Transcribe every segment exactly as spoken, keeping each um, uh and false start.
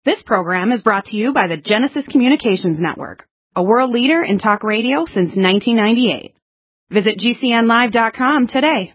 This program is brought to you by the Genesis Communications Network, a world leader in talk radio since nineteen ninety-eight. Visit G C N live dot com today.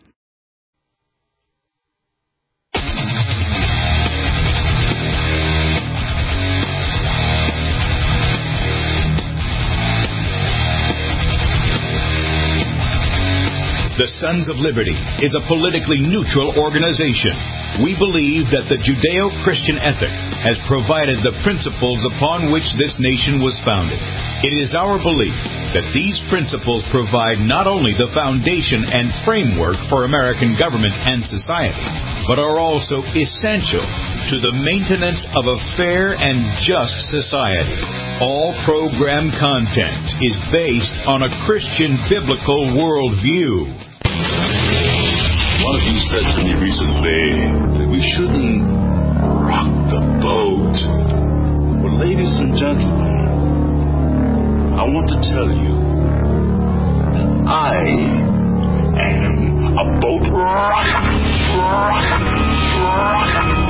The Sons of Liberty is a politically neutral organization. We believe that the Judeo-Christian ethic has provided the principles upon which this nation was founded. It is our belief that these principles provide not only the foundation and framework for American government and society, but are also essential to the maintenance of a fair and just society. All program content is based on a Christian biblical worldview. One of you said to me recently that we shouldn't rock the boat. Well, ladies and gentlemen, I want to tell you that I am a boat rocker. Rocker. Rocker.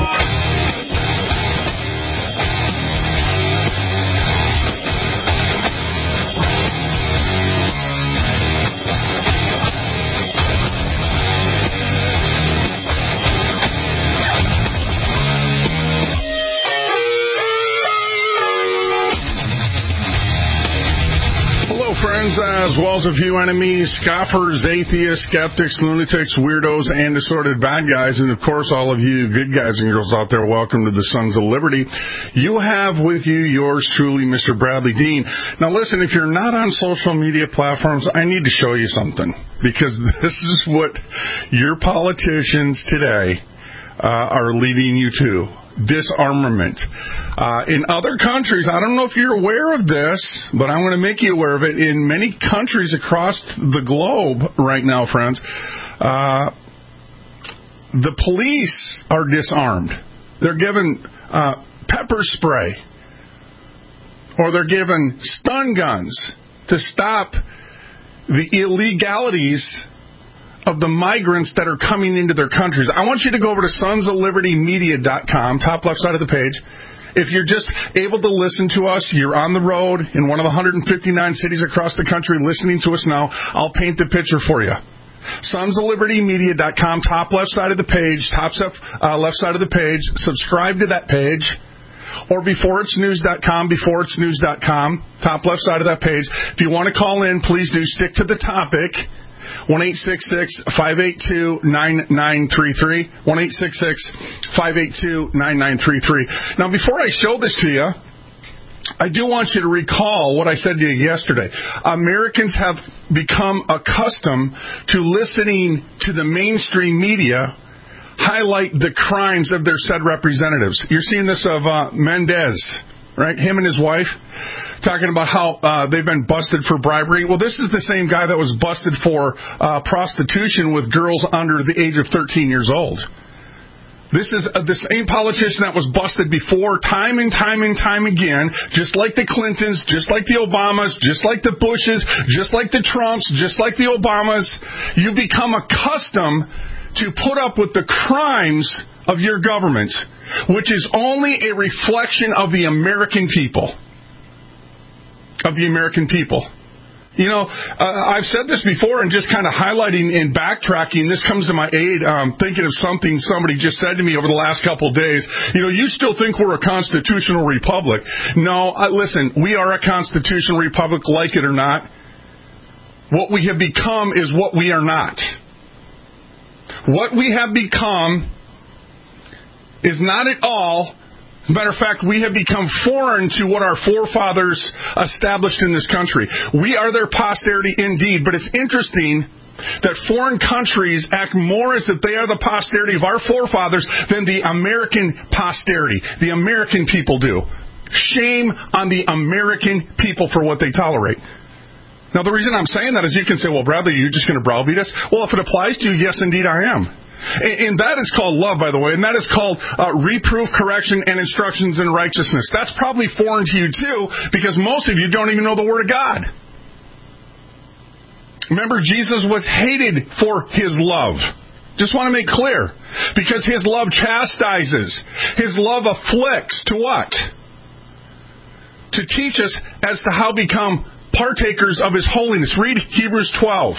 Friends, as well as a few enemies, scoffers, atheists, skeptics, lunatics, weirdos, and assorted bad guys, and of course all of you good guys and girls out there, welcome to the Sons of Liberty. You have with you yours truly, Mister Bradley Dean. Now listen, if you're not on social media platforms, I need to show you something, because this is what your politicians today uh, are leading you to. Disarmament. Uh, in other countries, I don't know if you're aware of this, but I'm going to make you aware of it. In many countries across the globe right now, friends, uh, the police are disarmed. They're given uh, pepper spray, or they're given stun guns to stop the illegalities of the migrants that are coming into their countries. I want you to go over to sons of liberty media dot com, top left side of the page. If you're just able to listen to us, you're on the road in one of the one hundred fifty-nine cities across the country listening to us now, I'll paint the picture for you. sons of liberty media dot com, top left side of the page, top uh, left side of the page. Subscribe to that page. Or before it's news dot com, before it's news dot com, top left side of that page. If you want to call in, please do stick to the topic. one eight six six, five eight two, nine nine three three. one eight six six, five eight two, nine nine three three. Now, before I show this to you, I do want you to recall what I said to you yesterday. Americans have become accustomed to listening to the mainstream media highlight the crimes of their said representatives. You're seeing this of uh, Mendez, right? Him and his wife, talking about how uh, they've been busted for bribery. Well, this is the same guy that was busted for uh, prostitution with girls under the age of thirteen years old. This is uh, the same politician that was busted before time and time and time again, just like the Clintons, just like the Obamas, just like the Bushes, just like the Trumps, just like the Obamas. You become accustomed to put up with the crimes of your government, which is only a reflection of the American people. Of the American people. You know, uh, I've said this before, and just kind of highlighting and backtracking, this comes to my aid, um, thinking of something somebody just said to me over the last couple of days. You know, you still think we're a constitutional republic. No, uh, listen, we are a constitutional republic, like it or not. What we have become is what we are not. What we have become is not at all. As a matter of fact, we have become foreign to what our forefathers established in this country. We are their posterity indeed, but it's interesting that foreign countries act more as if they are the posterity of our forefathers than the American posterity, the American people do. Shame on the American people for what they tolerate. Now, the reason I'm saying that is you can say, well, Bradley, you're just going to browbeat us. Well, if it applies to you, yes, indeed, I am. And that is called love, by the way, and that is called uh, reproof, correction, and instructions in righteousness. That's probably foreign to you, too, because most of you don't even know the Word of God. Remember, Jesus was hated for His love. Just want to make clear. Because his love chastises. His love afflicts. To what? To teach us as to how to become partakers of his holiness. Read Hebrews twelve.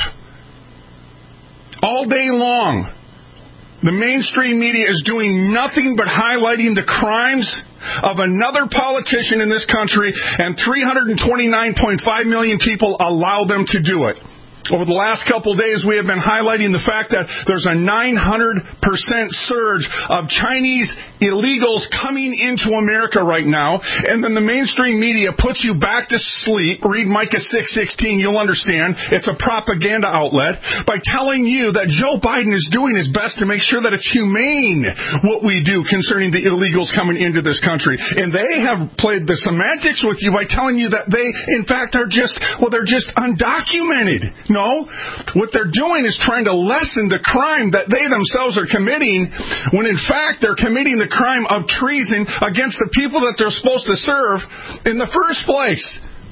All day long, the mainstream media is doing nothing but highlighting the crimes of another politician in this country, and three hundred twenty-nine point five million people allow them to do it. Over the last couple of days, we have been highlighting the fact that there's a nine hundred percent surge of Chinese illegals coming into America right now, and then the mainstream media puts you back to sleep. Read Micah six sixteen, you'll understand. It's a propaganda outlet by telling you that Joe Biden is doing his best to make sure that it's humane what we do concerning the illegals coming into this country. And they have played the semantics with you by telling you that they, in fact, are just, well, they're just undocumented. No, what they're doing is trying to lessen the crime that they themselves are committing, when in fact they're committing the crime of treason against the people that they're supposed to serve in the first place.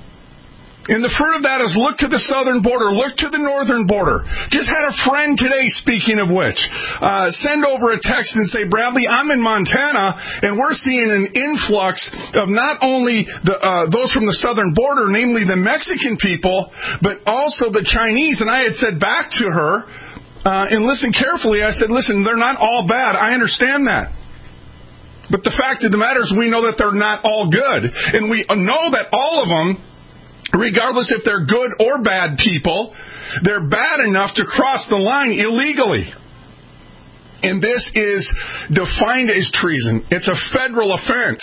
And the fruit of that is look to the southern border, look to the northern border. Just had a friend today, speaking of which, uh, send over a text and say, Bradley, I'm in Montana, and we're seeing an influx of not only the, uh, those from the southern border, namely the Mexican people, but also the Chinese. And I had said back to her, uh, and listen carefully, I said, listen, they're not all bad. I understand that. But the fact of the matter is we know that they're not all good. And we know that all of them, regardless if they're good or bad people, they're bad enough to cross the line illegally. And this is defined as treason. It's a federal offense.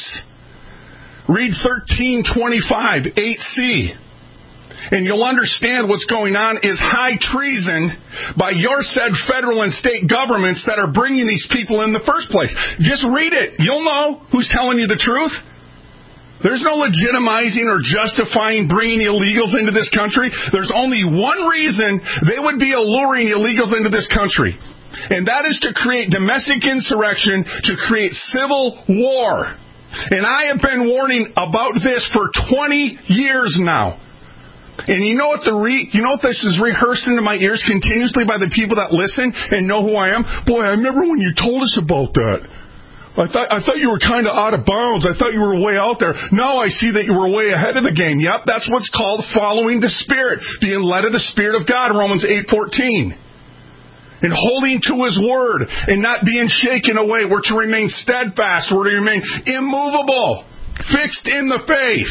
Read thirteen twenty-five, eight C. And you'll understand what's going on is high treason by your said federal and state governments that are bringing these people in the first place. Just read it. You'll know who's telling you the truth. There's no legitimizing or justifying bringing illegals into this country. There's only one reason they would be alluring illegals into this country. And that is to create domestic insurrection, to create civil war. And I have been warning about this for twenty years now. And you know what the re- you know what this is rehearsed into my ears continuously by the people that listen and know who I am? Boy, I remember when you told us about that. I thought I thought you were kind of out of bounds. I thought you were way out there. Now I see that you were way ahead of the game. Yep, that's what's called following the Spirit, being led of the Spirit of God, Romans eight fourteen. And holding to His Word and not being shaken away. We're to remain steadfast. We're to remain immovable, fixed in the faith.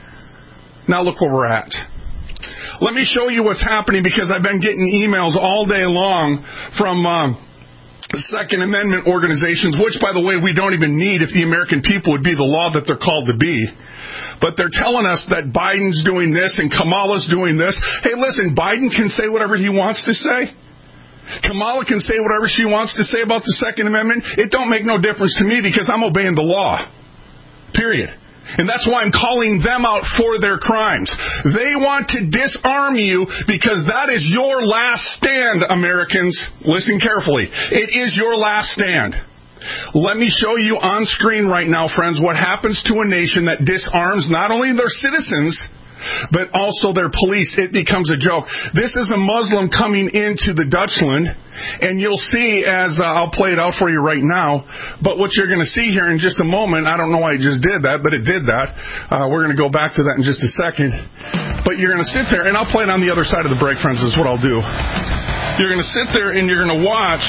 Now look where we're at. Let me show you what's happening, because I've been getting emails all day long from Um, Second Amendment organizations, which, by the way, we don't even need if the American people would be the law that they're called to be. But they're telling us that Biden's doing this and Kamala's doing this. Hey, listen, Biden can say whatever he wants to say. Kamala can say whatever she wants to say about the Second Amendment. It don't make no difference to me, because I'm obeying the law. Period. And that's why I'm calling them out for their crimes. They want to disarm you because that is your last stand, Americans. Listen carefully. It is your last stand. Let me show you on screen right now, friends, what happens to a nation that disarms not only their citizens, but also their police. It becomes a joke. This is a Muslim coming into the Dutchland, and you'll see as uh, I'll play it out for you right now. But what you're going to see here in just a moment, I don't know why it just did that, but it did that. Uh, we're going to go back to that in just a second. But you're going to sit there, and I'll play it on the other side of the break, friends, is what I'll do. You're going to sit there, and you're going to watch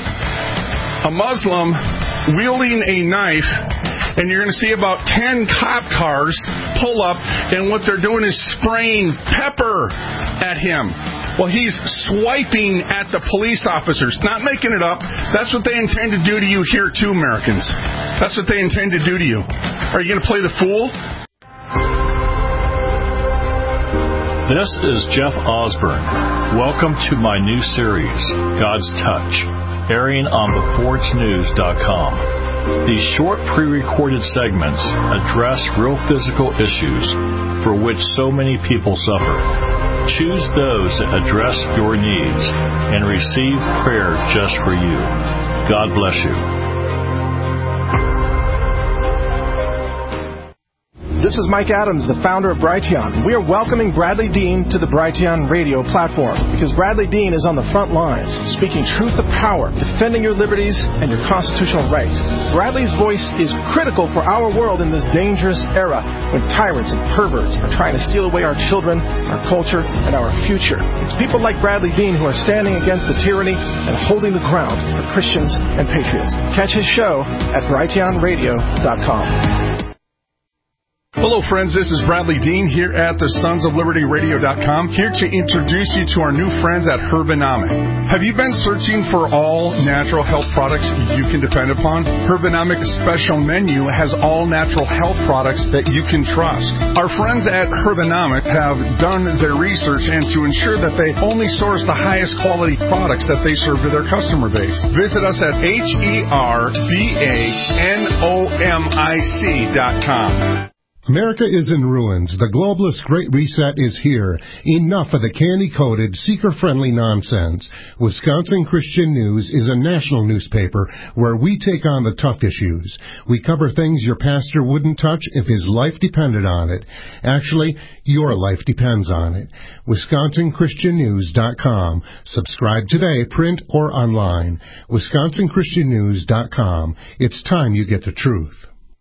a Muslim wielding a knife, and you're going to see about ten cop cars pull up, and what they're doing is spraying pepper at him. Well, he's swiping at the police officers, not making it up. That's what they intend to do to you here, too, Americans. That's what they intend to do to you. Are you going to play the fool? This is Jeff Osborne. Welcome to my new series, God's Touch, airing on the forge news dot com. These short pre-recorded segments address real physical issues for which so many people suffer. Choose those that address your needs and receive prayer just for you. God bless you. This is Mike Adams, the founder of Brighteon. We are welcoming Bradley Dean to the Brighteon radio platform because Bradley Dean is on the front lines, speaking truth to power, defending your liberties and your constitutional rights. Bradley's voice is critical for our world in this dangerous era when tyrants and perverts are trying to steal away our children, our culture, and our future. It's people like Bradley Dean who are standing against the tyranny and holding the ground for Christians and patriots. Catch his show at brighteon radio dot com. Hello, friends. This is Bradley Dean here at the Sons of Liberty Radio dot com, here to introduce you to our new friends at Herbanomic. Have you been searching for all natural health products you can depend upon? Herbanomic's special menu has all natural health products that you can trust. Our friends at Herbanomic have done their research and to ensure that they only source the highest quality products that they serve to their customer base. Visit us at H E R B A N O M I C dot com. America is in ruins. The globalist Great Reset is here. Enough of the candy-coated, seeker-friendly nonsense. Wisconsin Christian News is a national newspaper where we take on the tough issues. We cover things your pastor wouldn't touch if his life depended on it. Actually, your life depends on it. Wisconsin Christian News dot com. Subscribe today, print or online. Wisconsin Christian News dot com. It's time you get the truth.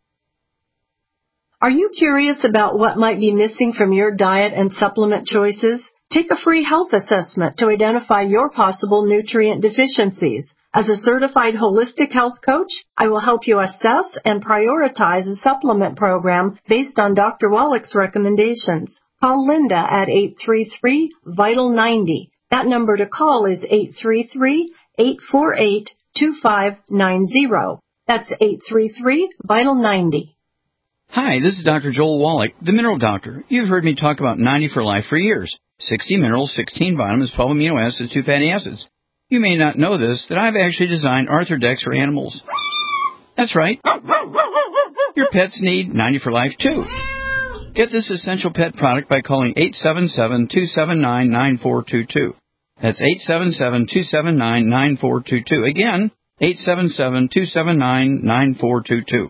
Are you curious about what might be missing from your diet and supplement choices? Take a free health assessment to identify your possible nutrient deficiencies. As a certified holistic health coach, I will help you assess and prioritize a supplement program based on Doctor Wallach's recommendations. Call Linda at eight three three, vital ninety. That number to call is eight three three, eight four eight, two five nine zero. That's eight three three, vital ninety. Hi, this is Doctor Joel Wallach, the Mineral Doctor. You've heard me talk about ninety for Life for years. sixty minerals, sixteen vitamins, twelve amino acids, two fatty acids. You may not know this, that I've actually designed Arthrodex for animals. That's right. Your pets need ninety for Life, too. Get this essential pet product by calling eight seven seven, two seven nine, nine four two two. That's eight seven seven, two seven nine, nine four two two. Again, eight seven seven, two seven nine, nine four two two.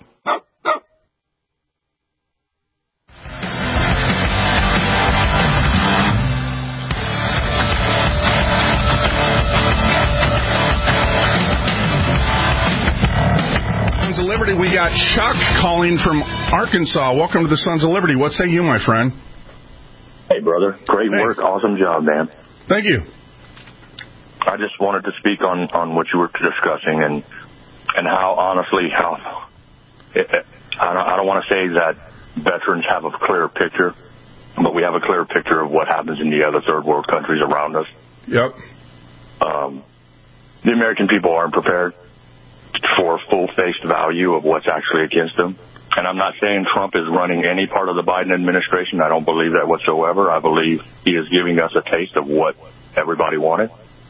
Sons of Liberty, we got Chuck calling from Arkansas. Welcome to the Sons of Liberty. What say you, my friend? Hey, brother. Great hey. work. Awesome job, man. Thank you. I just wanted to speak on, on what you were discussing and and how, honestly, how it, I don't, I don't want to say that veterans have a clear picture, but we have a clear picture of what happens in the other third world countries around us. Yep. Um, the American people aren't prepared for full-faced value of what's actually against them. And I'm not saying Trump is running any part of the Biden administration. I don't believe that whatsoever. I believe he is giving us a taste of what everybody wanted.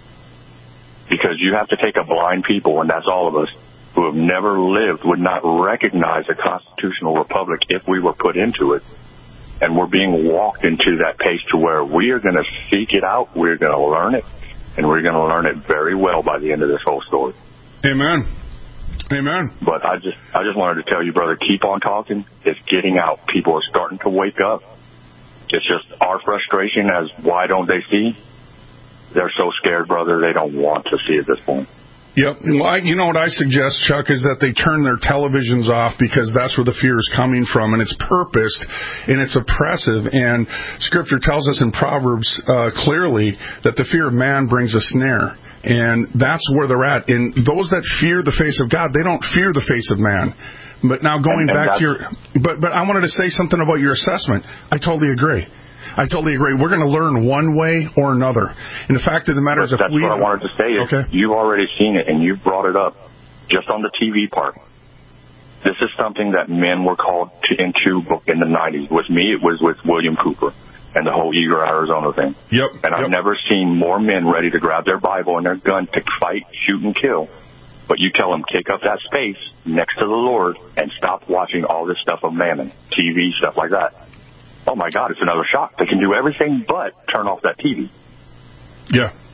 Because you have to take a blind people, and that's all of us, who have never lived, would not recognize a constitutional republic if we were put into it. And we're being walked into that pace to where we are going to seek it out, we're going to learn it, and we're going to learn it very well by the end of this whole story. Amen. Amen. But I just I just wanted to tell you, brother, keep on talking. It's getting out. People are starting to wake up. It's just our frustration as why don't they see? They're so scared, brother, they don't want to see at this point. Yep. Well, I, you know what I suggest, Chuck, is that they turn their televisions off because that's where the fear is coming from, and it's purposed, and it's oppressive. And Scripture tells us in Proverbs uh, clearly that the fear of man brings a snare. And that's where they're at. And those that fear the face of God, they don't fear the face of man. But now going and, and back to your... But, but I wanted to say something about your assessment. I totally agree. I totally agree. We're going to learn one way or another. And the fact of the matter is... if That's we, what I wanted to say. Is okay. You've already seen it, and you've brought it up just on the T V part. This is something that men were called to, into in the nineties. With me, it was with William Cooper and the whole Eager, Arizona thing. Yep. And I've yep. never seen more men ready to grab their Bible and their gun to fight, shoot, and kill. But you tell them, kick up that space next to the Lord and stop watching all this stuff of mammon, T V, stuff like that. Oh, my God, it's another shock. They can do everything but turn off that T V. Yeah.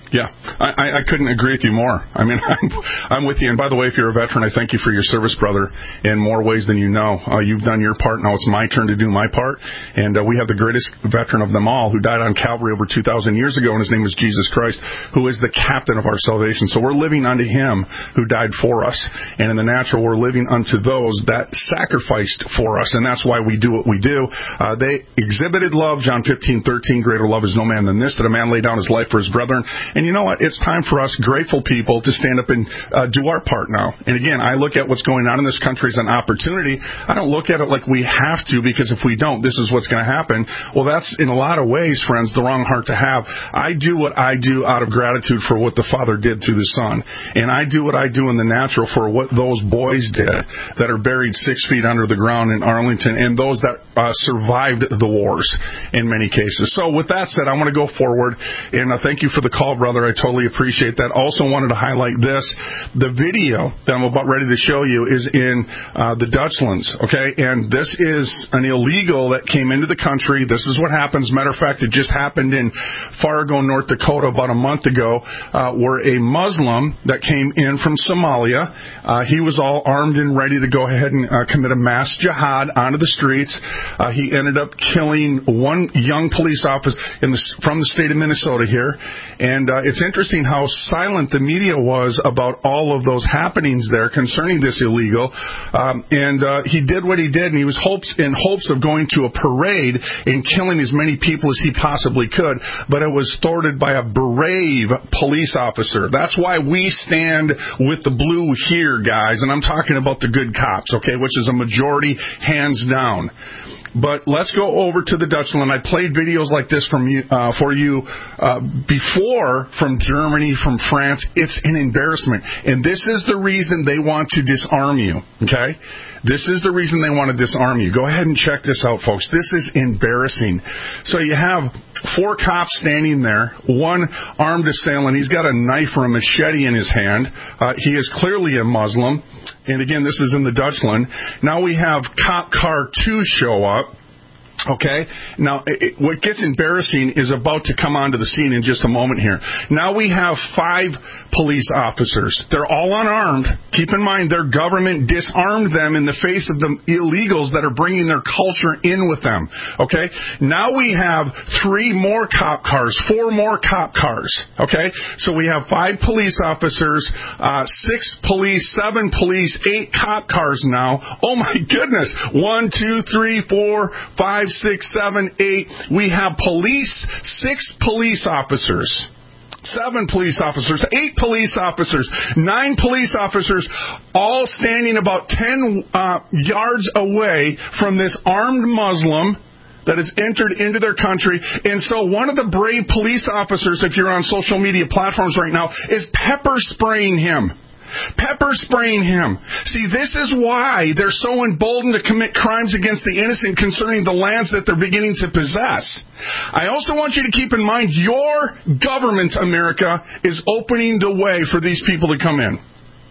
Yeah, I, I couldn't agree with you more. I mean, I'm, I'm with you. And by the way, if you're a veteran, I thank you for your service, brother, in more ways than you know. Uh, you've done your part. Now it's my turn to do my part. And uh, we have the greatest veteran of them all who died on Calvary over two thousand years ago, and his name was Jesus Christ, who is the captain of our salvation. So we're living unto him who died for us. And in the natural, we're living unto those that sacrificed for us. And that's why we do what we do. Uh, they exhibited love, John fifteen thirteen, greater love is no man than this, that a man lay down his life for his brethren. And you know what? It's time for us grateful people to stand up and uh, do our part now. And again, I look at what's going on in this country as an opportunity. I don't look at it like we have to, because if we don't, this is what's going to happen. Well, that's in a lot of ways, friends, the wrong heart to have. I do what I do out of gratitude for what the Father did through the Son. And I do what I do in the natural for what those boys did that are buried six feet under the ground in Arlington, and those that uh, survived the wars in many cases. So with that said, I want to go forward, and uh, thank you for the call, brother. I totally appreciate that. Also wanted to highlight this. The video that I'm about ready to show you is in uh, the Dutchlands, okay? And this is an illegal that came into the country. This is what happens. Matter of fact, it just happened in Fargo, North Dakota about a month ago, uh, where a Muslim that came in from Somalia, uh, he was all armed and ready to go ahead and uh, commit a mass jihad onto the streets. Uh, he ended up killing one young police officer in the, from the state of Minnesota here. And uh, it's interesting how silent the media was about all of those happenings there concerning this illegal. Um, and uh, he did what he did, and he was hopes in hopes of going to a parade and killing as many people as he possibly could. But it was thwarted by a brave police officer. That's why we stand with the blue here, guys. And I'm talking about the good cops, okay, which is a majority, hands down. But let's go over to the Dutchland. I played videos like this from you, uh, for you uh, before from Germany, from France. It's an embarrassment. And this is the reason they want to disarm you, okay? This is the reason they want to disarm you. Go ahead and check this out, folks. This is embarrassing. So you have four cops standing there, one armed assailant. He's got a knife or a machete in his hand. Uh, he is clearly a Muslim. And again, this is in the Dutchland. Now we have Cop Car two show up. Okay, now it, what gets embarrassing is about to come onto the scene in just a moment here. Now we have five police officers. They're all unarmed. Keep in mind, their government disarmed them in the face of the illegals that are bringing their culture in with them. Okay, now we have three more cop cars, four more cop cars. Okay, so we have five police officers, uh, six police, seven police, eight cop cars now. Oh my goodness, one, two, three, four, five, six, seven, eight. We have police, six police officers, seven police officers, eight police officers, nine police officers, all standing about ten uh, yards away from this armed Muslim that has entered into their country. And so one of the brave police officers, if you're on social media platforms right now, is pepper spraying him. Pepper spraying him. See, this is why they're so emboldened to commit crimes against the innocent concerning the lands that they're beginning to possess. I also want you to keep in mind your government, America, is opening the way for these people to come in.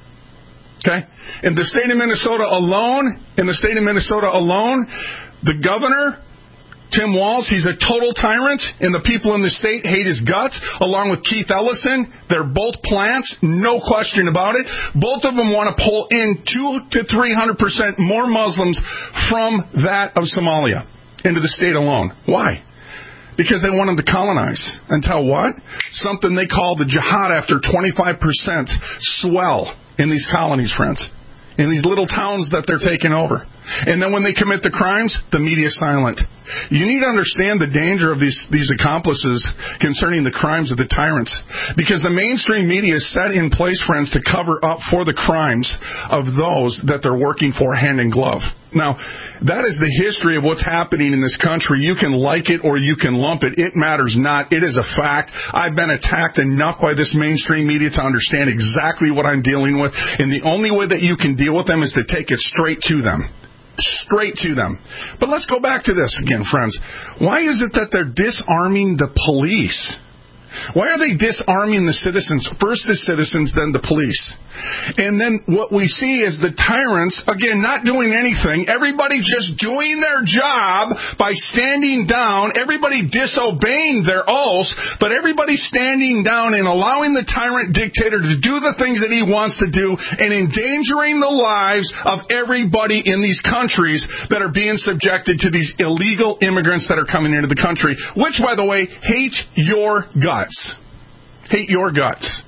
Okay? In the state of Minnesota alone, in the state of Minnesota alone, the governor, Tim Walz, he's a total tyrant, and the people in the state hate his guts, along with Keith Ellison. They're both plants, no question about it. Both of them want to pull in two to three hundred percent more Muslims from that of Somalia into the state alone. Why? Because they want them to colonize. Until what? Something they call the jihad after twenty-five percent swell in these colonies, friends. In these little towns that they're taking over. And then when they commit the crimes, the media is silent. You need to understand the danger of these, these accomplices concerning the crimes of the tyrants. Because the mainstream media is set in place, friends, to cover up for the crimes of those that they're working for hand in glove. Now, that is the history of what's happening in this country. You can like it or you can lump it. It matters not. It is a fact. I've been attacked enough by this mainstream media to understand exactly what I'm dealing with. And the only way that you can deal with them is to take it straight to them. Straight to them. But let's go back to this again, friends. Why is it that they're disarming the police? Why are they disarming the citizens? First the citizens, then the police. And then what we see is the tyrants, again, not doing anything. Everybody just doing their job by standing down. Everybody disobeying their oaths, but everybody standing down and allowing the tyrant dictator to do the things that he wants to do and endangering the lives of everybody in these countries that are being subjected to these illegal immigrants that are coming into the country, which, by the way, hate your guts. Hate your guts.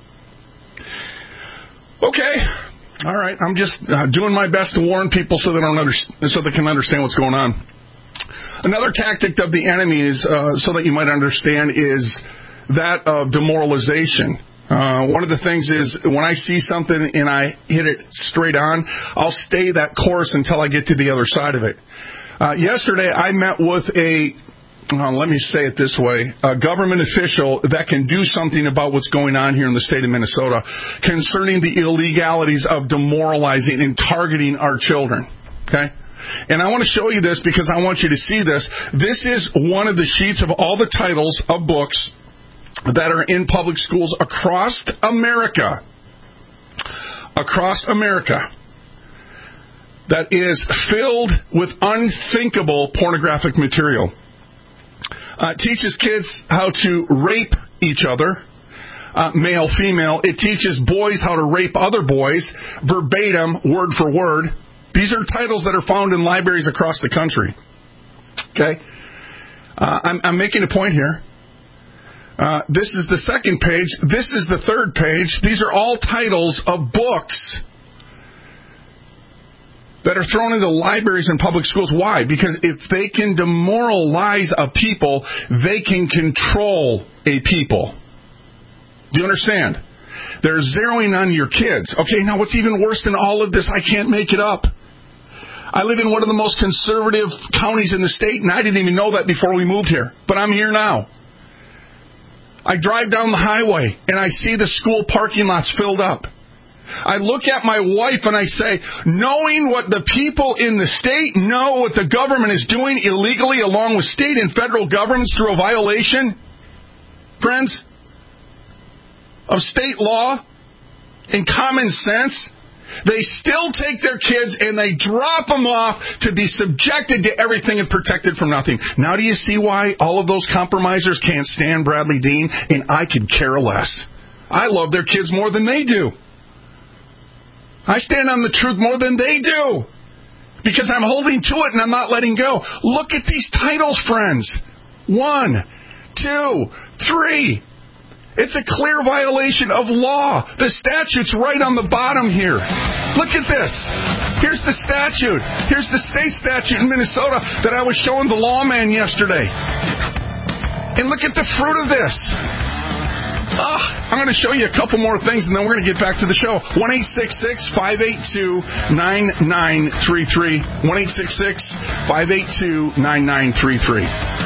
Okay. All right. I'm just uh, doing my best to warn people so they don't under- so they can understand what's going on. Another tactic of the enemy is, uh, so that you might understand, is that of demoralization. Uh, one of the things is when I see something and I hit it straight on, I'll stay that course until I get to the other side of it. Uh, yesterday, I met with a, uh, let me say it this way, a government official that can do something about what's going on here in the state of Minnesota concerning the illegalities of demoralizing and targeting our children. Okay? And I want to show you this because I want you to see this. This is one of the sheets of all the titles of books that are in public schools across America. Across America. That is filled with unthinkable pornographic material. Uh, it teaches kids how to rape each other, uh, male, female. It teaches boys how to rape other boys, verbatim, word for word. These are titles that are found in libraries across the country. Okay? Uh, I'm, I'm making a point here. Uh, this is the second page. This is the third page. These are all titles of books that are thrown into libraries and public schools. Why? Because if they can demoralize a people, they can control a people. Do you understand? They're zeroing on your kids. Okay, now what's even worse than all of this? I can't make it up. I live in one of the most conservative counties in the state, and I didn't even know that before we moved here. But I'm here now. I drive down the highway, and I see the school parking lots filled up. I look at my wife and I say, knowing what the people in the state know what the government is doing illegally along with state and federal governments through a violation, friends, of state law and common sense, they still take their kids and they drop them off to be subjected to everything and protected from nothing. Now do you see why all of those compromisers can't stand Bradley Dean? And I could care less. I love their kids more than they do. I stand on the truth more than they do because I'm holding to it and I'm not letting go. Look at these titles, friends. One, two, three. It's a clear violation of law. The statute's right on the bottom here. Look at this. Here's the statute. Here's the state statute in Minnesota that I was showing the lawman yesterday. And look at the fruit of this. Oh, I'm going to show you a couple more things, and then we're going to get back to the show. one eight six six, five eight two, nine nine three three. one eight six six, five eight two, nine nine three three.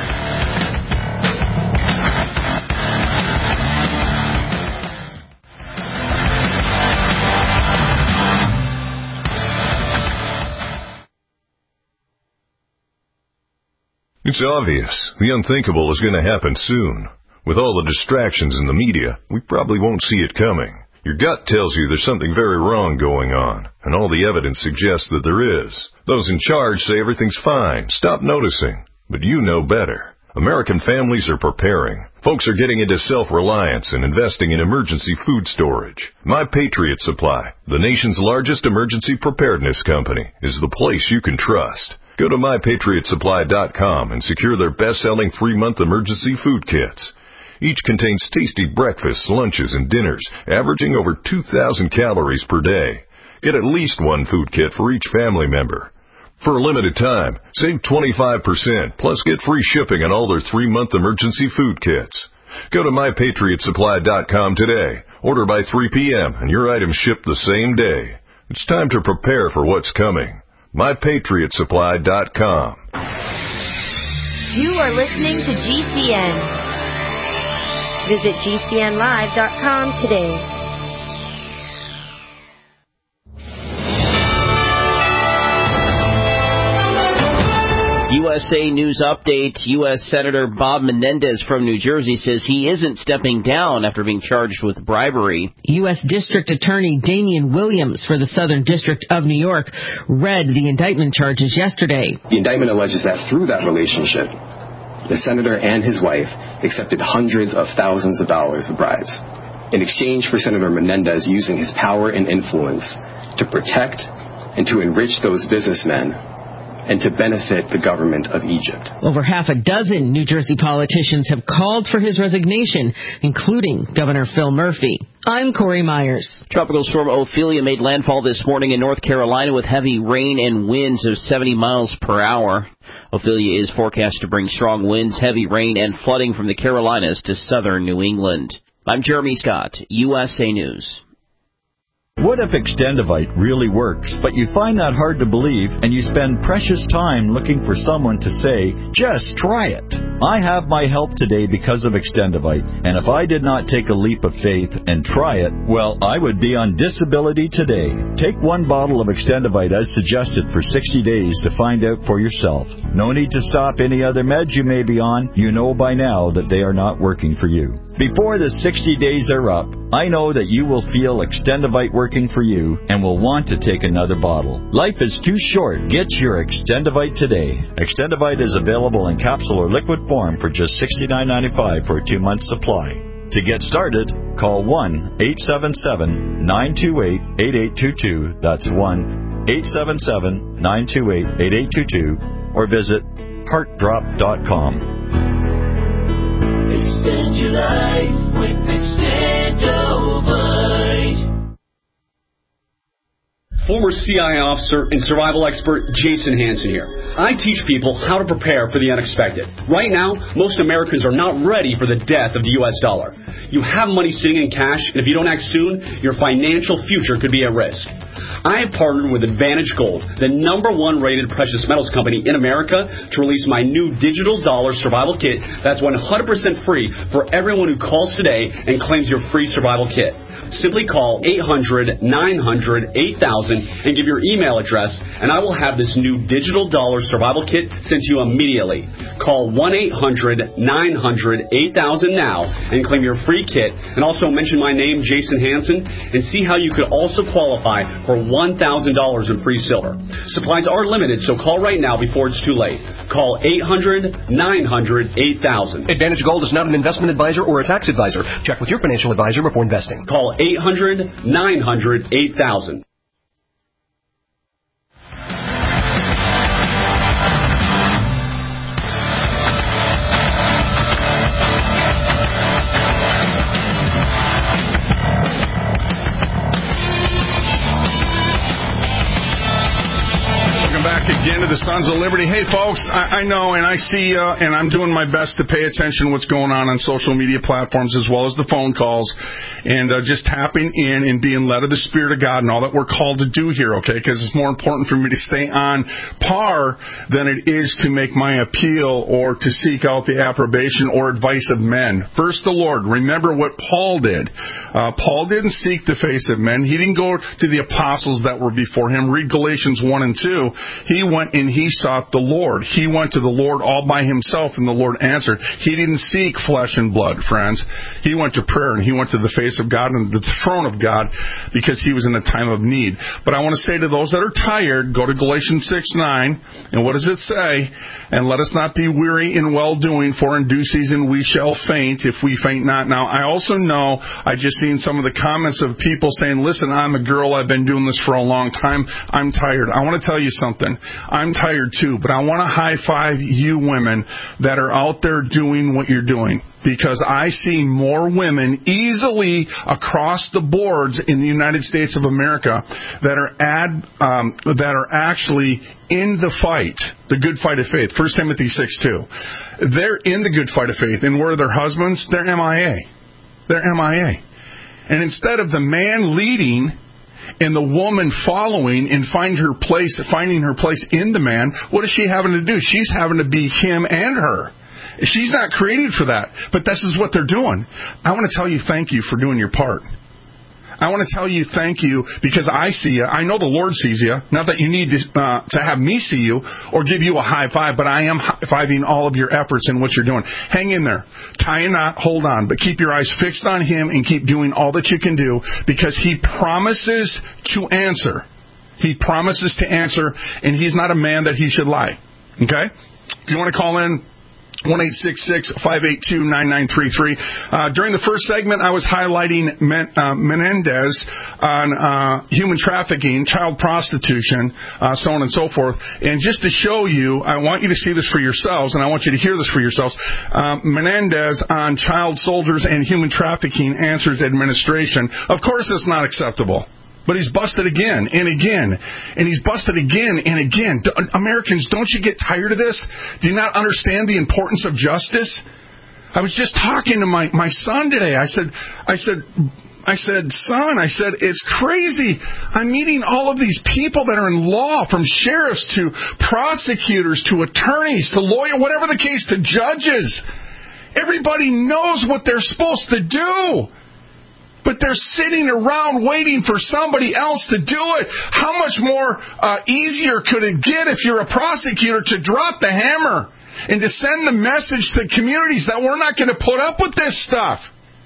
It's obvious. The unthinkable is going to happen soon. With all the distractions in the media, we probably won't see it coming. Your gut tells you there's something very wrong going on, and all the evidence suggests that there is. Those in charge say everything's fine. Stop noticing. But you know better. American families are preparing. Folks are getting into self-reliance and investing in emergency food storage. My Patriot Supply, the nation's largest emergency preparedness company, is the place you can trust. Go to my patriot supply dot com and secure their best-selling three-month emergency food kits. Each contains tasty breakfasts, lunches, and dinners, averaging over two thousand calories per day. Get at least one food kit for each family member. For a limited time, save twenty-five percent, plus get free shipping on all their three-month emergency food kits. Go to my patriot supply dot com today. Order by three p.m. and your items ship the same day. It's time to prepare for what's coming. my patriot supply dot com. You are listening to G C N. Visit G C N live dot com today. U S A News Update. U S Senator Bob Menendez from New Jersey says he isn't stepping down after being charged with bribery. U S District Attorney Damian Williams for the Southern District of New York read the indictment charges yesterday. The indictment alleges that through that relationship, the senator and his wife accepted hundreds of thousands of dollars of bribes in exchange for Senator Menendez using his power and influence to protect and to enrich those businessmen and to benefit the government of Egypt. Over half a dozen New Jersey politicians have called for his resignation, including Governor Phil Murphy. I'm Corey Myers. Tropical storm Ophelia made landfall this morning in North Carolina with heavy rain and winds of seventy miles per hour. Ophelia is forecast to bring strong winds, heavy rain, and flooding from the Carolinas to southern New England. I'm Jeremy Scott, U S A News. What if Extendivite really works, but you find that hard to believe and you spend precious time looking for someone to say, just try it? I have my help today because of Extendivite, and if I did not take a leap of faith and try it, well, I would be on disability today. Take one bottle of Extendivite as suggested for sixty days to find out for yourself. No need to stop any other meds you may be on. You know by now that they are not working for you. Before the sixty days are up, I know that you will feel Extendivite working for you and will want to take another bottle. Life is too short. Get your Extendivite today. Extendivite is available in capsule or liquid form for just sixty-nine ninety-five for a two-month supply. To get started, call one eight seven seven, nine two eight, eight eight two two. That's one eight seven seven, nine two eight, eight eight two two. Or visit heart drop dot com. Extend your life with Extendovite. Former C I A officer and survival expert Jason Hansen here. I teach people how to prepare for the unexpected. Right now, most Americans are not ready for the death of the U S dollar. You have money sitting in cash, and if you don't act soon, your financial future could be at risk. I have partnered with Advantage Gold, the number one rated precious metals company in America, to release my new digital dollar survival kit that's one hundred percent free for everyone who calls today and claims your free survival kit. Simply call eight hundred, nine hundred, eight thousand and give your email address, and I will have this new digital dollar survival kit sent to you immediately. Call one eight hundred, nine hundred, eight thousand now and claim your free kit, and also mention my name, Jason Hansen, and see how you could also qualify for one thousand dollars in free silver. Supplies are limited, so call right now before it's too late. Call eight hundred, nine hundred, eight thousand. Advantage Gold is not an investment advisor or a tax advisor. Check with your financial advisor before investing. Call eight hundred, nine hundred, eight thousand. Again to the Sons of Liberty. Hey, folks, I, I know, and I see, uh, and I'm doing my best to pay attention to what's going on on social media platforms as well as the phone calls, and uh, just tapping in and being led of the Spirit of God and all that we're called to do here, okay, because it's more important for me to stay on par than it is to make my appeal or to seek out the approbation or advice of men. First, the Lord. Remember what Paul did. Uh, Paul didn't seek the face of men. He didn't go to the apostles that were before him. Read Galatians one and two. He went and he sought the Lord. He went to the Lord all by himself, and the Lord answered. He didn't seek flesh and blood, friends. He went to prayer, and he went to the face of God and the throne of God because he was in a time of need. But I want to say to those that are tired, go to Galatians six nine, and what does it say? And let us not be weary in well-doing, for in due season we shall faint if we faint not. Now, I also know, I just seen some of the comments of people saying, listen, I'm a girl, I've been doing this for a long time, I'm tired. I want to tell you something. I'm tired too, but I want to high-five you women that are out there doing what you're doing, because I see more women easily across the boards in the United States of America that are ad, um, that are actually in the fight, the good fight of faith. First Timothy six two. They're in the good fight of faith, and where are their husbands? They're M I A. They're M I A. And instead of the man leading and the woman following and find her place, finding her place in the man, what is she having to do? She's having to be him and her. She's not created for that, but this is what they're doing. I want to tell you thank you for doing your part. I want to tell you thank you because I see you. I know the Lord sees you. Not that you need to, uh, to have me see you or give you a high five, but I am high-fiving all of your efforts and what you're doing. Hang in there. Tie a knot. Hold on. But keep your eyes fixed on Him and keep doing all that you can do because He promises to answer. He promises to answer, and He's not a man that He should lie. Okay? If you want to call in, one eight six six, five eight two, nine nine three three. Uh, during the first segment, I was highlighting Men, uh, Menendez on uh, human trafficking, child prostitution, uh, so on and so forth. And just to show you, I want you to see this for yourselves, and I want you to hear this for yourselves. Uh, Menendez on child soldiers and human trafficking answers administration. Of course, it's not acceptable. But he's busted again and again, and he's busted again and again. Americans, don't you get tired of this? Do you not understand the importance of justice? I was just talking to my, my son today. I said, I said, I said, son, I said, it's crazy. I'm meeting all of these people that are in law, from sheriffs to prosecutors to attorneys to lawyers, whatever the case, to judges. Everybody knows what they're supposed to do. But they're sitting around waiting for somebody else to do it. How much more uh, easier could it get if you're a prosecutor to drop the hammer and to send the message to communities that we're not going to put up with this stuff?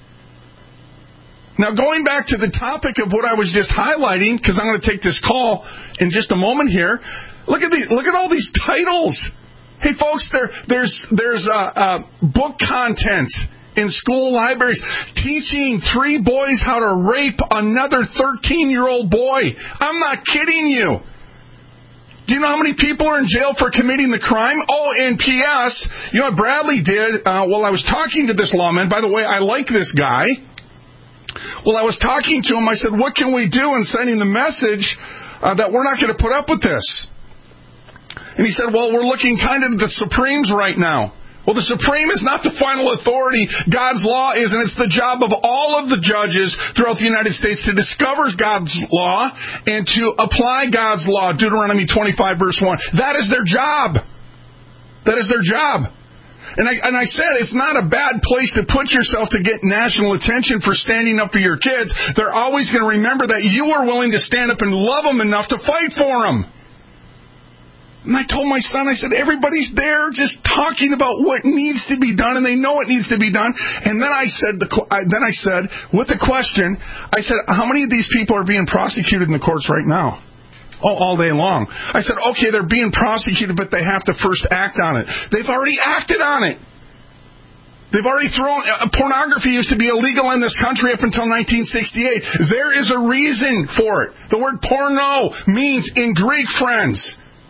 Now, going back to the topic of what I was just highlighting, because I'm going to take this call in just a moment here. Look at the look at all these titles. Hey, folks, there there's there's uh, uh, book content in school libraries teaching three boys how to rape another thirteen-year-old boy. I'm not kidding you. Do you know how many people are in jail for committing the crime? Oh, and P S, you know what Bradley did uh, while I was talking to this lawman? By the way, I like this guy. Well, I was talking to him. I said, what can we do in sending the message uh, that we're not going to put up with this? And he said, well, we're looking kind of at the Supremes right now. Well, the Supreme is not the final authority. God's law is, and it's the job of all of the judges throughout the United States to discover God's law and to apply God's law, Deuteronomy twenty-five, verse one. That is their job. That is their job. And I, and I said it's not a bad place to put yourself to get national attention for standing up for your kids. They're always going to remember that you are willing to stand up and love them enough to fight for them. And I told my son, I said, everybody's there just talking about what needs to be done, and they know it needs to be done. And then I said, the, then I said, with the question, I said, how many of these people are being prosecuted in the courts right now? Oh, all day long. I said, okay, they're being prosecuted, but they have to first act on it. They've already acted on it. They've already thrown, uh, pornography used to be illegal in this country up until nineteen sixty-eight. There is a reason for it. The word porno means, in Greek, friends,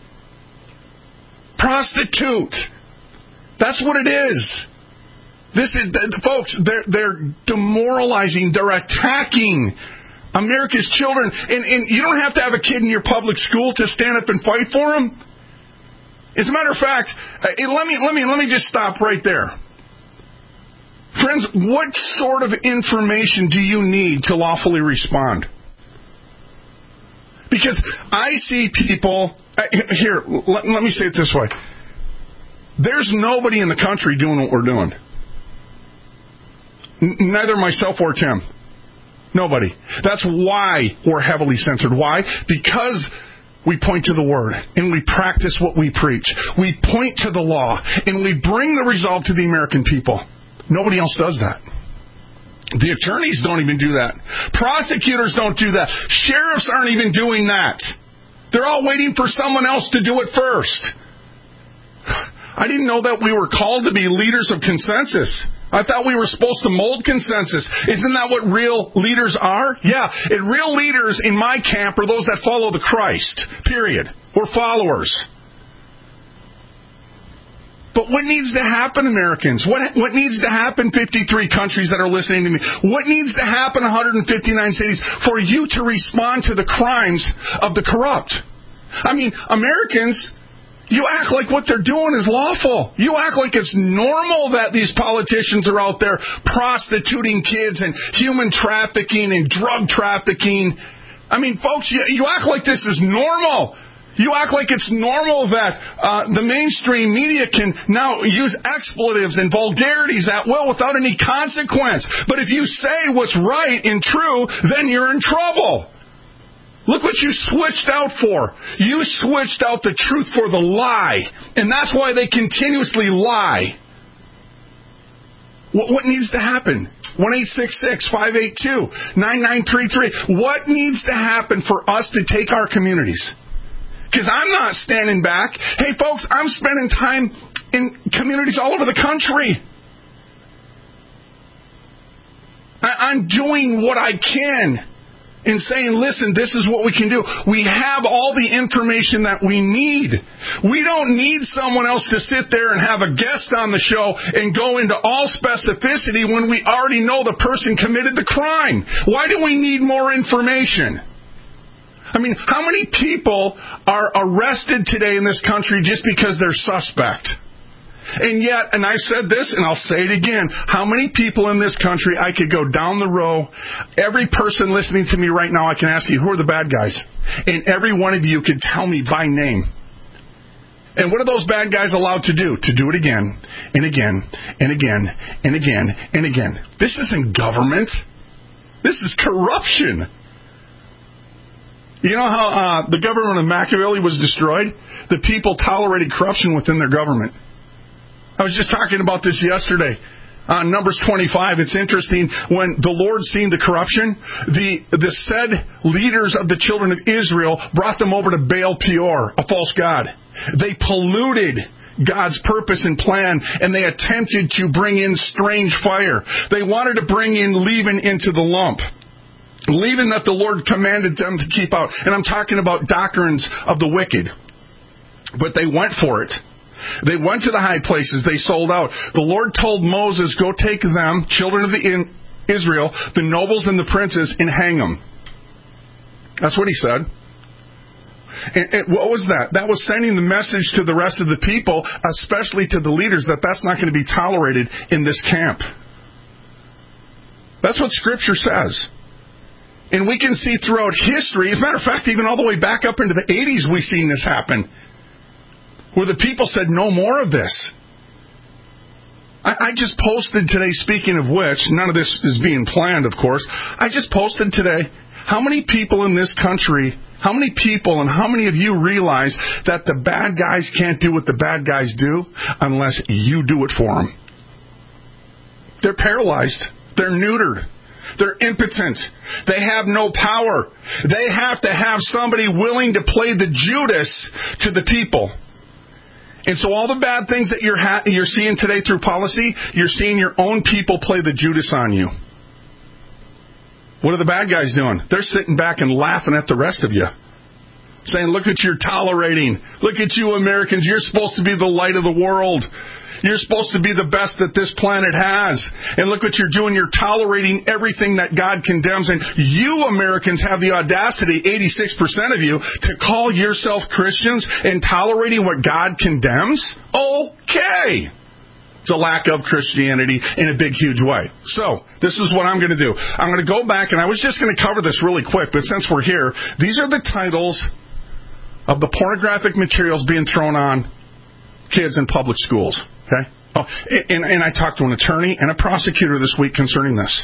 prostitute. That's what it is. This is, folks, they're, they're demoralizing, they're attacking America's children. And, and you don't have to have a kid in your public school to stand up and fight for them. As a matter of fact, uh, let me let me let me just stop right there. Friends, what sort of information do you need to lawfully respond? Because I see people, uh, here, let, let me say it this way. There's nobody in the country doing what we're doing. N- neither myself or Tim. Nobody. That's why we're heavily censored. Why? Because we point to the Word, and we practice what we preach. We point to the law, and we bring the result to the American people. Nobody else does that. The attorneys don't even do that. Prosecutors don't do that. Sheriffs aren't even doing that. They're all waiting for someone else to do it first. I didn't know that we were called to be leaders of consensus. I thought we were supposed to mold consensus. Isn't that what real leaders are? Yeah. And real leaders in my camp are those that follow the Christ. Period. We're followers. But what needs to happen, Americans? What what needs to happen, fifty-three countries that are listening to me? What needs to happen, one hundred fifty-nine cities, for you to respond to the crimes of the corrupt? I mean, Americans, you act like what they're doing is lawful. You act like it's normal that these politicians are out there prostituting kids and human trafficking and drug trafficking. I mean, folks, you, you act like this is normal. You act like it's normal that uh, the mainstream media can now use expletives and vulgarities at will without any consequence. But if you say what's right and true, then you're in trouble. Look what you switched out for. You switched out the truth for the lie. And that's why they continuously lie. What, what needs to happen? one eight six six, five eight two, nine nine three three. What needs to happen for us to take our communities? Because I'm not standing back. Hey, folks, I'm spending time in communities all over the country. I, I'm doing what I can. And saying, listen, this is what we can do. We have all the information that we need. We don't need someone else to sit there and have a guest on the show and go into all specificity when we already know the person committed the crime. Why do we need more information? I mean, how many people are arrested today in this country just because they're suspect? And yet, and I've said this, and I'll say it again, how many people in this country, I could go down the row, every person listening to me right now, I can ask you, who are the bad guys? And every one of you could tell me by name. And what are those bad guys allowed to do? To do it again, and again, and again, and again, and again. This isn't government. This is corruption. You know how uh, the government of Machiavelli was destroyed? The people tolerated corruption within their government. I was just talking about this yesterday. On uh, Numbers twenty-five, it's interesting. When the Lord seen the corruption, the the said leaders of the children of Israel brought them over to Baal Peor, a false god. They polluted God's purpose and plan, and they attempted to bring in strange fire. They wanted to bring in leaven into the lump. Leaven that the Lord commanded them to keep out. And I'm talking about doctrines of the wicked. But they went for it. They went to the high places. They sold out. The Lord told Moses, go take them, children of the in Israel, the nobles and the princes, and hang them. That's what he said. And, and what was that? That was sending the message to the rest of the people, especially to the leaders, that that's not going to be tolerated in this camp. That's what Scripture says. And we can see throughout history, as a matter of fact, even all the way back up into the eighties, we've seen this happen. Where the people said, no more of this. I, I just posted today, speaking of which, none of this is being planned, of course. I just posted today, how many people in this country, how many people and how many of you realize that the bad guys can't do what the bad guys do unless you do it for them? They're paralyzed. They're neutered. They're impotent. They have no power. They have to have somebody willing to play the Judas to the people. And so all the bad things that you're ha- you're seeing today through policy, you're seeing your own people play the Judas on you. What are the bad guys doing? They're sitting back and laughing at the rest of you. Saying, look what you're tolerating. Look at you Americans. You're supposed to be the light of the world. You're supposed to be the best that this planet has. And look what you're doing. You're tolerating everything that God condemns. And you Americans have the audacity, eighty-six percent of you, to call yourself Christians and tolerating what God condemns? Okay. It's a lack of Christianity in a big, huge way. So, this is what I'm going to do. I'm going to go back, and I was just going to cover this really quick, but since we're here, these are the titles of the pornographic materials being thrown on kids in public schools. Okay? Oh, and, and I talked to an attorney and a prosecutor this week concerning this.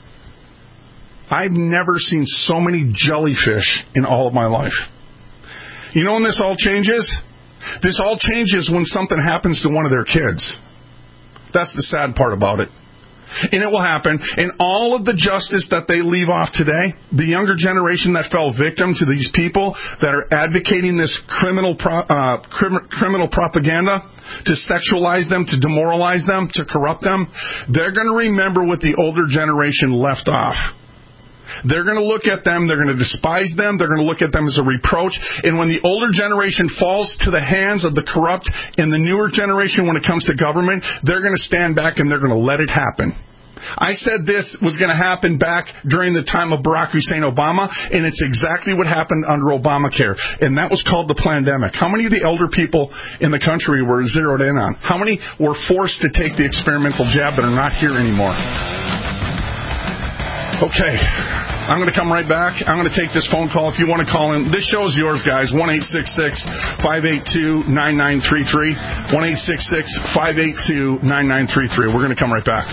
I've never seen so many jellyfish in all of my life. You know when this all changes? This all changes when something happens to one of their kids. That's the sad part about it. And it will happen. And all of the justice that they leave off today, the younger generation that fell victim to these people that are advocating this criminal pro, uh, crim, criminal propaganda to sexualize them, to demoralize them, to corrupt them, they're going to remember what the older generation left off. They're going to look at them, they're going to despise them, they're going to look at them as a reproach. And when the older generation falls to the hands of the corrupt and the newer generation when it comes to government, they're going to stand back and they're going to let it happen. I said this was going to happen back during the time of Barack Hussein Obama, and it's exactly what happened under Obamacare. And that was called the pandemic. How many of the elder people in the country were zeroed in on? How many were forced to take the experimental jab that are not here anymore? Okay. I'm going to come right back. I'm going to take this phone call if you want to call in. This show is yours, guys. one eight six six, five eight two, nine nine three three. one eight six six, five eight two, nine nine three three. We're going to come right back.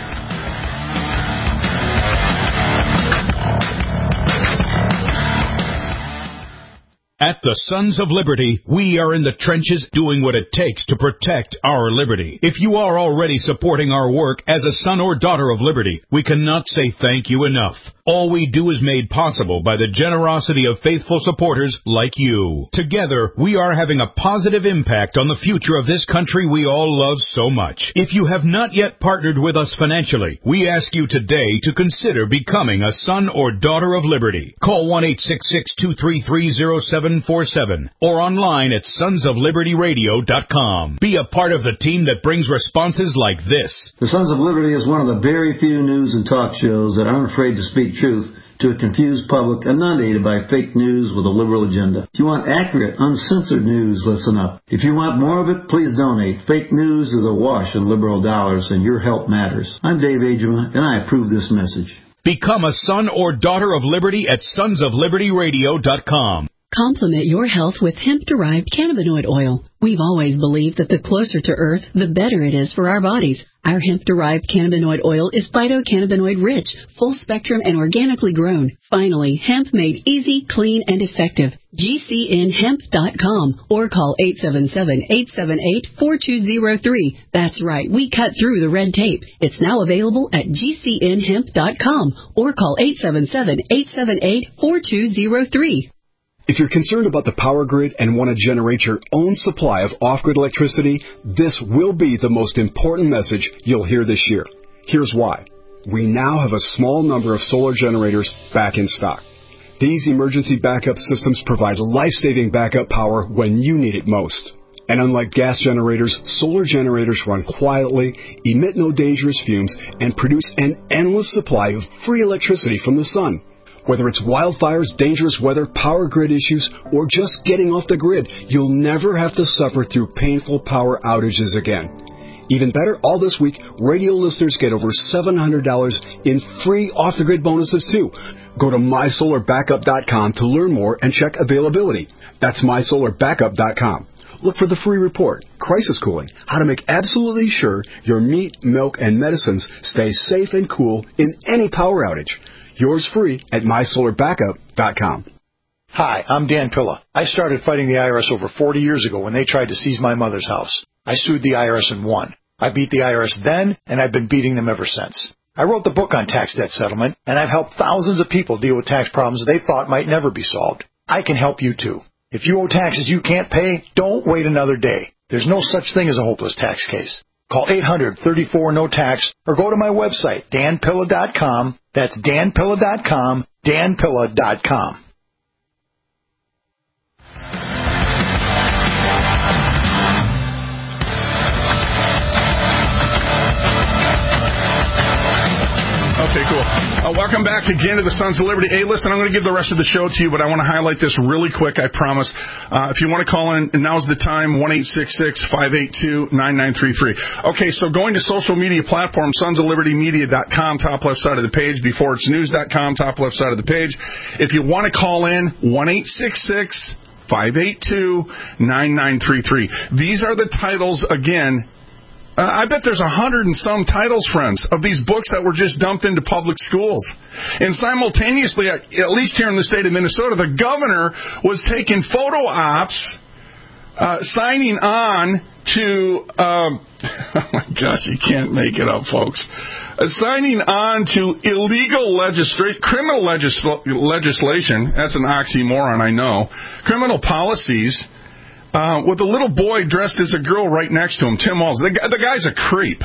At the Sons of Liberty, we are in the trenches doing what it takes to protect our liberty. If you are already supporting our work as a son or daughter of liberty, we cannot say thank you enough. All we do is made possible by the generosity of faithful supporters like you. Together, we are having a positive impact on the future of this country we all love so much. If you have not yet partnered with us financially, we ask you today to consider becoming a son or daughter of liberty. Call one eight six six, two three three, zero seven four seven or online at sons of liberty radio dot com. Be a part of the team that brings responses like this. The Sons of Liberty is one of the very few news and talk shows that aren't afraid to speak truth to a confused public inundated by fake news with a liberal agenda. If you want accurate, uncensored news, listen up. If you want more of it, please donate. Fake news is awash in liberal dollars, and your help matters. I'm Dave Agema, and I approve this message. Become a son or daughter of liberty at sons of liberty radio dot com. Complement your health with hemp-derived cannabinoid oil. We've always believed that the closer to Earth, the better it is for our bodies. Our hemp-derived cannabinoid oil is phytocannabinoid-rich, full-spectrum, and organically grown. Finally, hemp made easy, clean, and effective. G C N hemp dot com or call eight seven seven, eight seven eight, four two zero three. That's right, we cut through the red tape. It's now available at G C N hemp dot com or call eight seven seven, eight seven eight, four two zero three. If you're concerned about the power grid and want to generate your own supply of off-grid electricity, this will be the most important message you'll hear this year. Here's why. We now have a small number of solar generators back in stock. These emergency backup systems provide life-saving backup power when you need it most. And unlike gas generators, solar generators run quietly, emit no dangerous fumes, and produce an endless supply of free electricity from the sun. Whether it's wildfires, dangerous weather, power grid issues, or just getting off the grid, you'll never have to suffer through painful power outages again. Even better, all this week, radio listeners get over seven hundred dollars in free off-the-grid bonuses, too. Go to my solar backup dot com to learn more and check availability. That's my solar backup dot com. Look for the free report, Crisis Cooling, how to make absolutely sure your meat, milk, and medicines stay safe and cool in any power outage. Yours free at my solar backup dot com. Hi, I'm Dan Pilla. I started fighting the I R S over forty years ago when they tried to seize my mother's house. I sued the I R S and won. I beat the I R S then, and I've been beating them ever since. I wrote the book on tax debt settlement, and I've helped thousands of people deal with tax problems they thought might never be solved. I can help you too. If you owe taxes you can't pay, don't wait another day. There's no such thing as a hopeless tax case. Call eight hundred, thirty-four, no tax or go to my website, dan pilla dot com. That's dan pilla dot com, dan pilla dot com. Okay, cool. Uh, welcome back again to the Sons of Liberty. Hey, listen, I'm going to give the rest of the show to you, but I want to highlight this really quick, I promise. Uh, if you want to call in, now's the time, one eight six six, five eight two, nine nine three three. Okay, so going to social media platform, sons of liberty media dot com, top left side of the page, before it's news dot com, top left side of the page. If you want to call in, one eight six six, five eight two, nine nine three three. These are the titles, again. Uh, I bet there's a hundred and some titles, friends, of these books that were just dumped into public schools. And simultaneously, at least here in the state of Minnesota, the governor was taking photo ops, uh, signing on to, um, oh my gosh, you can't make it up, folks, uh, signing on to illegal legisla- criminal legisl- legislation, that's an oxymoron, I know, criminal policies, Uh, with a little boy dressed as a girl right next to him, Tim Walz. The, the guy's a creep.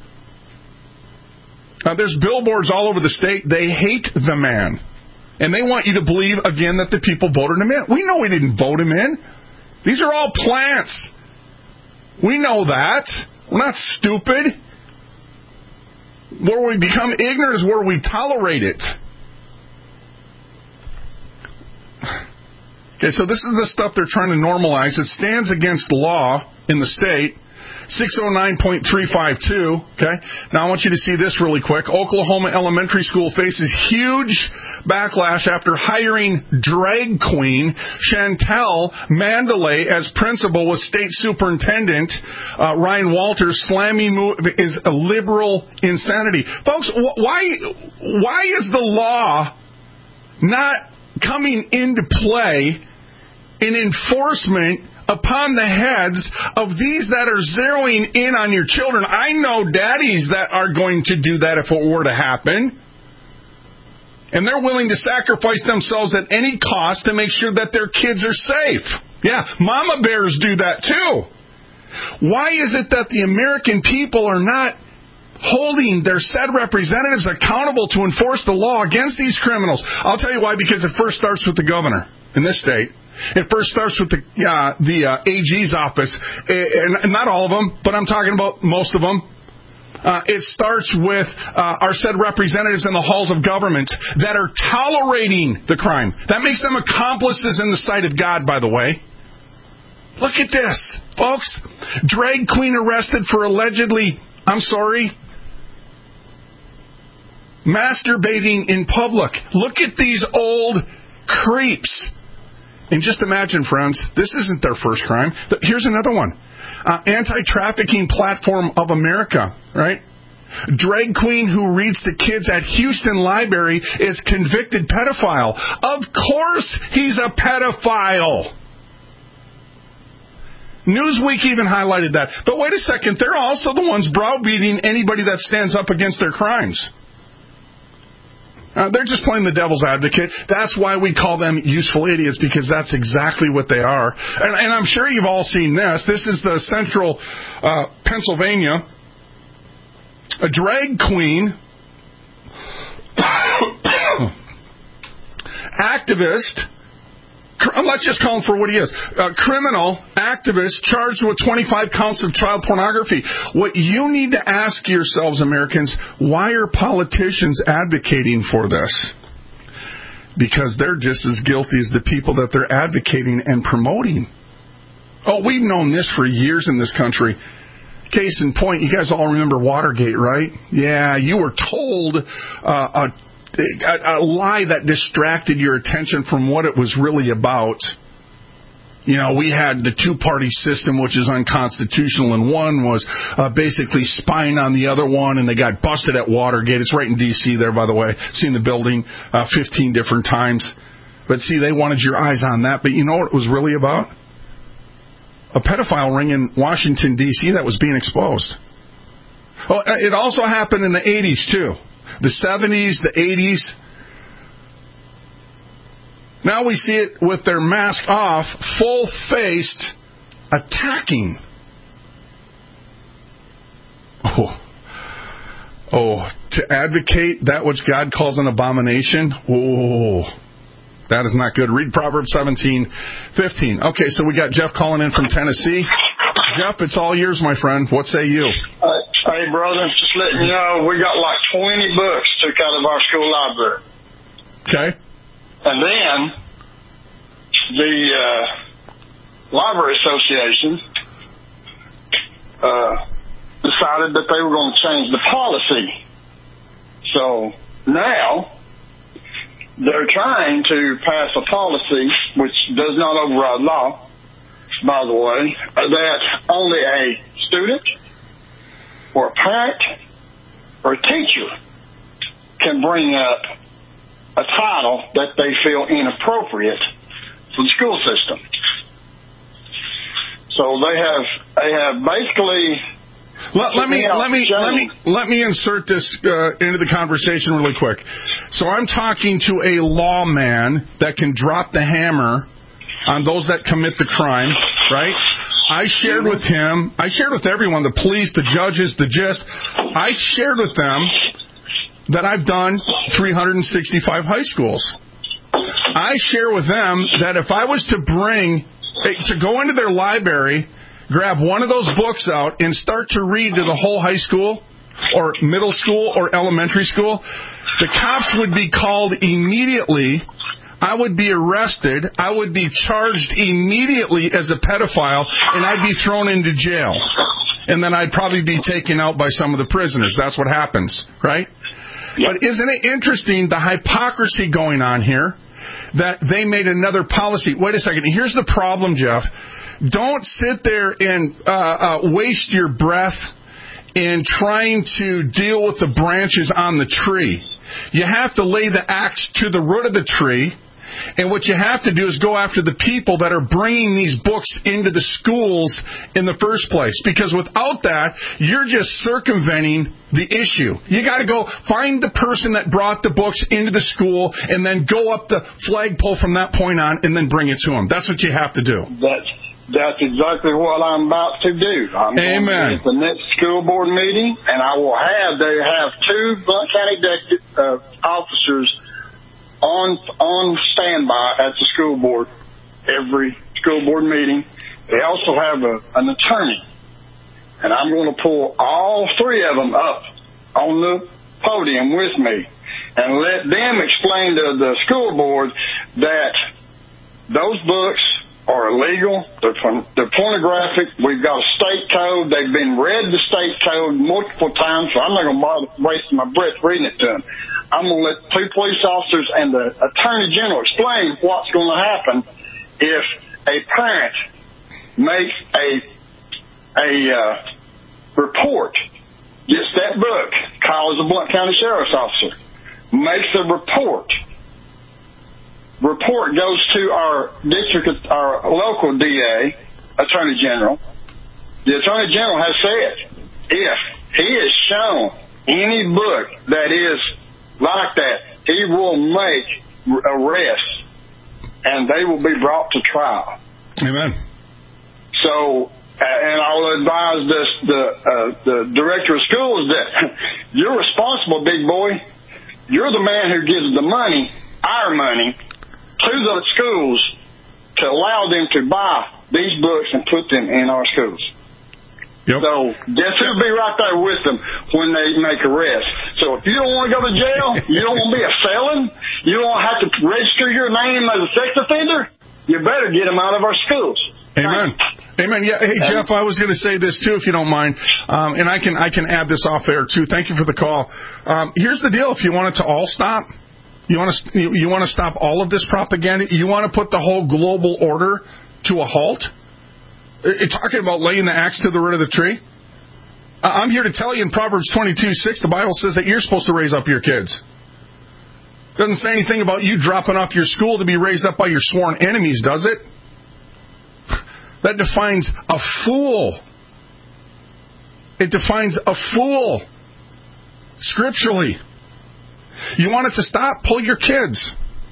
Uh, there's billboards all over the state. They hate the man. And they want you to believe, again, that the people voted him in. We know we didn't vote him in. These are all plants. We know that. We're not stupid. Where we become ignorant is where we tolerate it. Okay, so this is the stuff they're trying to normalize. It stands against law in the state six oh nine point three five two, okay? Now I want you to see this really quick. Oklahoma elementary school faces huge backlash after hiring drag queen Chantel Mandalay as principal with state superintendent uh, Ryan Walters slamming move is a liberal insanity. Folks, wh- why why is the law not coming into play in enforcement upon the heads of these that are zeroing in on your children? I know daddies that are going to do that if it were to happen. And they're willing to sacrifice themselves at any cost to make sure that their kids are safe. Yeah, mama bears do that too. Why is it that the American people are not holding their said representatives accountable to enforce the law against these criminals? I'll tell you why, because it first starts with the governor in this state. It first starts with the uh, the uh, A G's office, and not all of them, but I'm talking about most of them. Uh, it starts with uh, our said representatives in the halls of government that are tolerating the crime. That makes them accomplices in the sight of God, by the way. Look at this, folks. Drag queen arrested for allegedly, I'm sorry, masturbating in public. Look at these old creeps. And just imagine, friends, this isn't their first crime. But here's another one. Uh, Anti-Trafficking Platform of America, right? Drag queen who reads to kids at Houston Library is convicted pedophile. Of course he's a pedophile. Newsweek even highlighted that. But wait a second, they're also the ones browbeating anybody that stands up against their crimes. Uh, they're just playing the devil's advocate. That's why we call them useful idiots, because that's exactly what they are. And, and I'm sure you've all seen this. This is the central uh, Pennsylvania. A drag queen, activist, let's just call him for what he is, a criminal activist charged with twenty-five counts of child pornography. What you need to ask yourselves, Americans, why are politicians advocating for this? Because they're just as guilty as the people that they're advocating and promoting. Oh, we've known this for years in this country. Case in point, you guys all remember Watergate, right? Yeah, you were told uh, a A, a lie that distracted your attention from what it was really about. You know, we had the two-party system, which is unconstitutional, and one was uh, basically spying on the other one, and they got busted at Watergate. It's right in D C there, by the way. Seen the building uh, fifteen different times. But see, they wanted your eyes on that. But you know what it was really about? A pedophile ring in Washington, D C that was being exposed. Oh, it also happened in the eighties, too. The seventies, the eighties. Now we see it with their mask off, full-faced, attacking. Oh. Oh, to advocate that which God calls an abomination? Oh, that is not good. Read Proverbs seventeen fifteen. Okay, so we got Jeff calling in from Tennessee. Jeff, it's all yours, my friend. What say you? Uh, hey, brother, just letting you know, we got like twenty books took out of our school library. Okay. And then the uh, Library Association uh, decided that they were going to change the policy. So now they're trying to pass a policy, which does not override law, by the way, that only a student or a parent or a teacher can bring up a title that they feel inappropriate for the school system. So they have they have basically. Let, let me let me let me let me insert this uh, into the conversation really quick. So I'm talking to a lawman that can drop the hammer on those that commit the crime, right? I shared with him, I shared with everyone, the police, the judges, the gist. I shared with them that I've done three hundred sixty-five high schools. I share with them that if I was to bring, to go into their library, grab one of those books out and start to read to the whole high school or middle school or elementary school, the cops would be called immediately. I would be arrested. I would be charged immediately as a pedophile, and I'd be thrown into jail. and then I'd probably be taken out by some of the prisoners. That's what happens, right? Yep. But isn't it interesting, the hypocrisy going on here, that they made another policy? Wait a second. Here's the problem, Jeff. Don't sit there and uh, uh, waste your breath in trying to deal with the branches on the tree. You have to lay the axe to the root of the tree. And what you have to do is go after the people that are bringing these books into the schools in the first place. Because without that, you're just circumventing the issue. You got to go find the person that brought the books into the school and then go up the flagpole from that point on and then bring it to them. That's what you have to do. That's, that's exactly what I'm about to do. I'm Amen. going to be at the next school board meeting, and I will have, they have two Blount County de- uh, officers on on standby at the school board every school board meeting. They also have a, an attorney, and I'm going to pull all three of them up on the podium with me and let them explain to the school board that those books are illegal. They're, they're pornographic. We've got a state code. They've been read the state code multiple times, so I'm not going to bother wasting my breath reading it to them. I'm going to let two police officers and the attorney general explain what's going to happen if a parent makes a a uh, report, gets that book, calls the Blount County Sheriff's Officer, makes a report. Report goes to our district, our local D A, Attorney General. The Attorney General has said if he is shown any book that is like that, he will make arrests, and they will be brought to trial. Amen. So, and I'll advise this, the uh, the director of schools that you're responsible, big boy. You're the man who gives the money, our money, to the schools to allow them to buy these books and put them in our schools. Yep. So guess who'll be right there with them when they make arrests. So if you don't want to go to jail, you don't want to be a felon, you don't have to register your name as a sex offender, you better get them out of our schools. Amen. Amen. Yeah. Hey, Jeff, I was going to say this too, if you don't mind, um, and I can I can add this off air too. Thank you for the call. Um, here's the deal: if you want it to all stop, you want to you, you want to stop all of this propaganda, you want to put the whole global order to a halt. You're talking about laying the axe to the root of the tree. I'm here to tell you in Proverbs twenty-two six, the Bible says that you're supposed to raise up your kids. It doesn't say anything about you dropping off your school to be raised up by your sworn enemies, does it? That defines a fool. It defines a fool scripturally. You want it to stop? Pull your kids.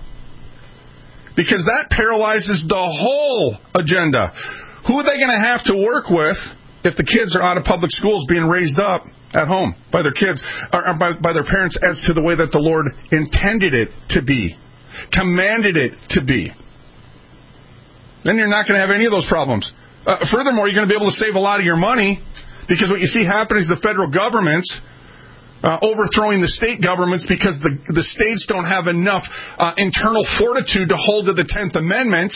Because that paralyzes the whole agenda. Who are they going to have to work with if the kids are out of public schools being raised up at home by their kids, or by, by their parents as to the way that the Lord intended it to be, commanded it to be? Then you're not going to have any of those problems. Uh, furthermore, you're going to be able to save a lot of your money, because what you see happening is the federal government's uh, overthrowing the state governments because the, the states don't have enough uh, internal fortitude to hold to the tenth Amendment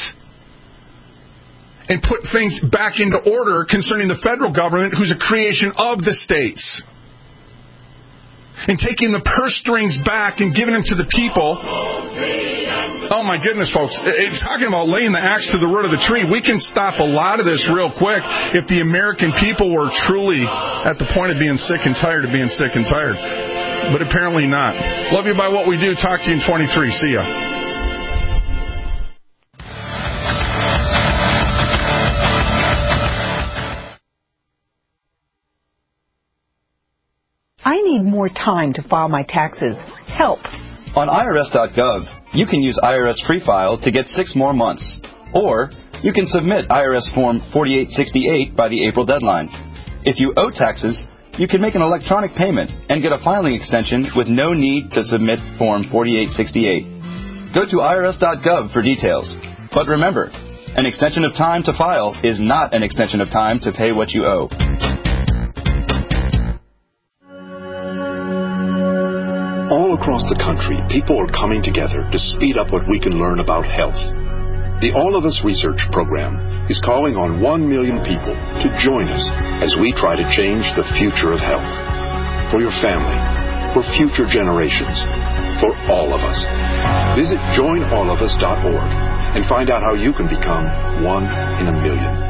and put things back into order concerning the federal government, who's a creation of the states. And taking the purse strings back and giving them to the people. Oh my goodness, folks. It's talking about laying the axe to the root of the tree. We can stop a lot of this real quick if the American people were truly at the point of being sick and tired of being sick and tired. But apparently not. Love you by what we do. Talk to you in twenty-three. See ya. I need more time to file my taxes. Help. On I R S dot gov, you can use I R S Free File to get six more months. Or you can submit I R S Form forty-eight sixty-eight by the April deadline. If you owe taxes, you can make an electronic payment and get a filing extension with no need to submit Form forty-eight sixty-eight. Go to I R S dot gov for details. But remember, an extension of time to file is not an extension of time to pay what you owe. All across the country, people are coming together to speed up what we can learn about health. The All of Us Research Program is calling on one million people to join us as we try to change the future of health. For your family, for future generations, for all of us. Visit join all of us dot org and find out how you can become one in a million.